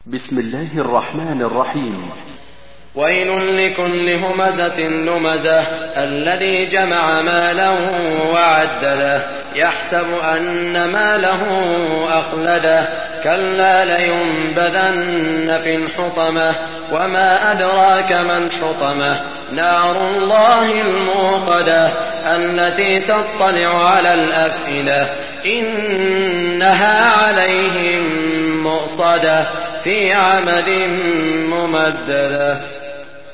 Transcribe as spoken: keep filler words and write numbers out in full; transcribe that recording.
بسم الله الرحمن الرحيم. ويل لكل همزة لمزة الذي جمع مالا وعدده يحسب أن ماله أخلده كلا لينبذن في الحطمة وما أدراك ما الحطمة نار الله الموقدة التي تطلع على الأفئدة إنها عليهم مؤصدة في عمد ممددة.